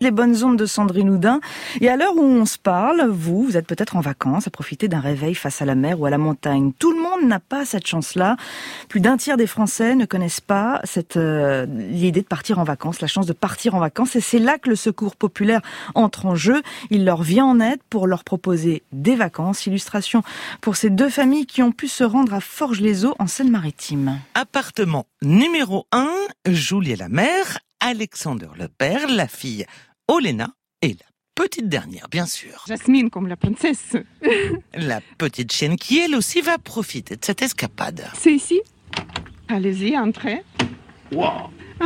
Les bonnes ondes de Sandrine Houdin. Et à l'heure où on se parle, vous êtes peut-être en vacances, à profiter d'un réveil face à la mer ou à la montagne. Tout le monde n'a pas cette chance-là. Plus d'un tiers des Français ne connaissent pas l'idée de partir en vacances, la chance de partir en vacances. Et c'est là que le Secours populaire entre en jeu. Il leur vient en aide pour leur proposer des vacances. Illustration pour ces deux familles qui ont pu se rendre à Forges-les-Eaux en Seine-Maritime. Appartement numéro 1, Julie et la mère, Alexander le père, la fille Olena et la petite dernière, bien sûr. Jasmine, comme la princesse. La petite chienne qui, elle aussi, va profiter de cette escapade. C'est ici. Allez-y, entrez. Wow.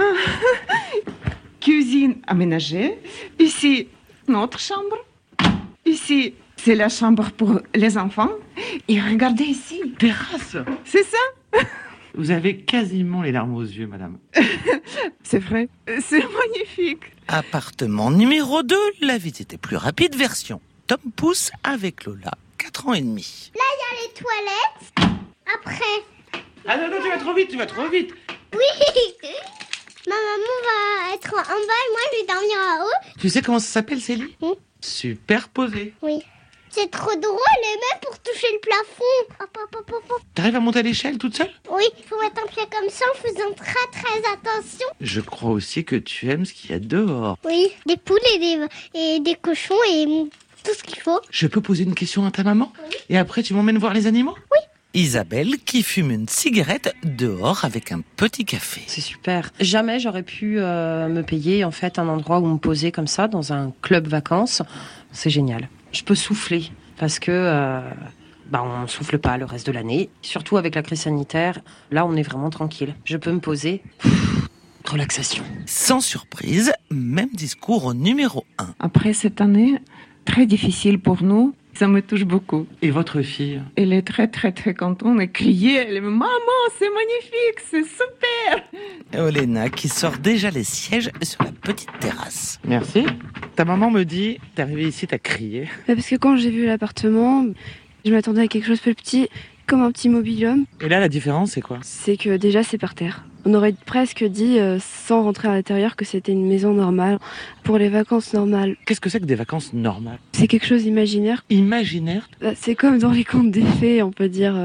Cuisine aménagée. Ici, notre chambre. Ici, c'est la chambre pour les enfants. Et regardez ici. Terrasse. C'est ça. Vous avez quasiment les larmes aux yeux, madame. C'est vrai. C'est magnifique. Appartement numéro 2, la visite est plus rapide, version Tom Pouce avec Lola, 4 ans et demi. Là, il y a les toilettes. Après. Ah non, tu vas trop vite. Oui. Ma maman va être en bas et moi, je vais dormir en haut. Tu sais comment ça s'appelle, Célie ? Superposé. Oui. C'est trop drôle, et même pour toucher le plafond. Hop, hop, hop, hop, hop. T'arrives à monter à l'échelle toute seule ? Oui, il faut mettre un pied comme ça en faisant très très attention. Je crois aussi que tu aimes ce qu'il y a dehors. Oui, des poules et des cochons et tout ce qu'il faut. Je peux poser une question à ta maman ? Oui. Et après, tu m'emmènes voir les animaux ? Oui. Isabelle qui fume une cigarette dehors avec un petit café. C'est super. Jamais j'aurais pu me payer en fait un endroit où me poser comme ça dans un club vacances. C'est génial. Je peux souffler parce que on souffle pas le reste de l'année. Surtout avec la crise sanitaire, là on est vraiment tranquille. Je peux me poser. Relaxation. Sans surprise, même discours au numéro 1. Après cette année, très difficile pour nous. Ça me touche beaucoup. Et votre fille ? Elle est très très très contente. Elle criait. Elle me dit, maman, c'est magnifique, c'est super. Olena qui sort déjà les sièges sur la petite terrasse. Merci. Ta maman me dit, t'es arrivée ici, t'as crié. Parce que quand j'ai vu l'appartement, je m'attendais à quelque chose de plus petit, comme un petit mobil-home. Et là, la différence, c'est quoi ? C'est que déjà, c'est par terre. On aurait presque dit, sans rentrer à l'intérieur, que c'était une maison normale. Pour les vacances normales. Qu'est-ce que c'est que des vacances normales ? C'est quelque chose d'imaginaire. Imaginaire ? C'est comme dans les contes des fées, on peut dire.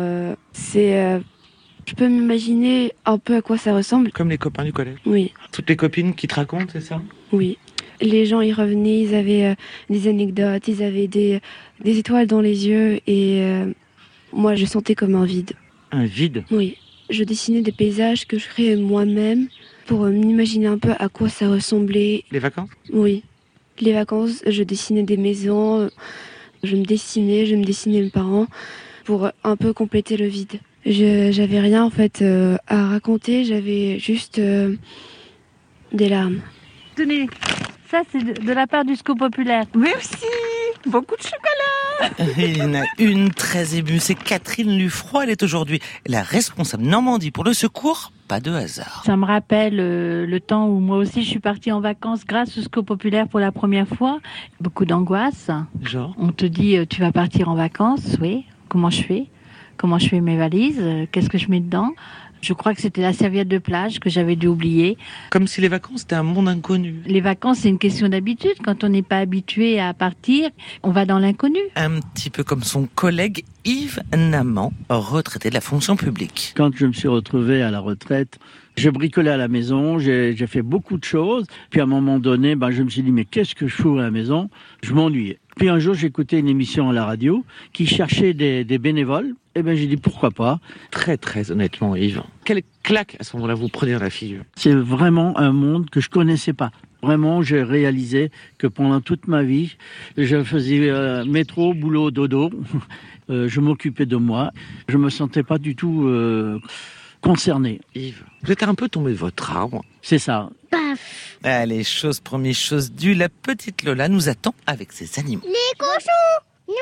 Je peux m'imaginer un peu à quoi ça ressemble. Comme les copains du collège ? Oui. Toutes les copines qui te racontent, c'est ça ? Oui. Les gens y revenaient, ils avaient des anecdotes, ils avaient des étoiles dans les yeux et moi je sentais comme un vide. Un vide ? Oui. Je dessinais des paysages que je créais moi-même pour m'imaginer un peu à quoi ça ressemblait. Les vacances ? Oui. Les vacances, je dessinais des maisons, je me dessinais mes parents pour un peu compléter le vide. J'avais rien en fait à raconter, j'avais juste des larmes. Tenez, ça c'est de la part du Secours populaire. Merci. Beaucoup de chocolat. Il y en a une très émue, c'est Catherine Lufroy. Elle est aujourd'hui la responsable Normandie pour le secours. Pas de hasard. Ça me rappelle le temps où moi aussi je suis partie en vacances grâce au Secours populaire pour la première fois. Beaucoup d'angoisse. Genre ? On te dit tu vas partir en vacances, oui. Comment je fais ? Comment je fais mes valises ? Qu'est-ce que je mets dedans ? Je crois que c'était la serviette de plage que j'avais dû oublier. Comme si les vacances étaient un monde inconnu. Les vacances, c'est une question d'habitude. Quand on n'est pas habitué à partir, on va dans l'inconnu. Un petit peu comme son collègue Yves Naman, retraité de la fonction publique. Quand je me suis retrouvé à la retraite, je bricolais à la maison, j'ai fait beaucoup de choses. Puis à un moment donné, je me suis dit, mais qu'est-ce que je fous à la maison ? Je m'ennuyais. Puis un jour, j'ai écouté une émission à la radio qui cherchait des bénévoles. Et j'ai dit, pourquoi pas ? Très, très honnêtement, Yves, quelle claque à ce moment-là vous prenez dans la figure ? C'est vraiment un monde que je connaissais pas. Vraiment, j'ai réalisé que pendant toute ma vie, je faisais métro, boulot, dodo. Je m'occupais de moi. Je me sentais pas du tout concerné. Yves, vous êtes un peu tombé de votre arbre. C'est ça. Paf. Allez, chose première, chose due, la petite Lola nous attend avec ses animaux. Les cochons.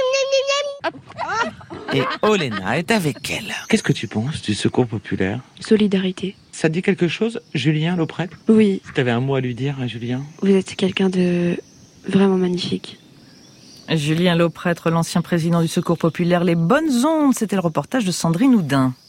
Et Olena est avec elle. Qu'est-ce que tu penses du secours populaire ? Solidarité. Ça te dit quelque chose, Julien Lauprêtre ? Oui. Si t'avais un mot à lui dire à Julien ? Vous êtes quelqu'un de vraiment magnifique. Julien Lauprêtre, l'ancien président du Secours populaire. Les bonnes ondes, c'était le reportage de Sandrine Houdin.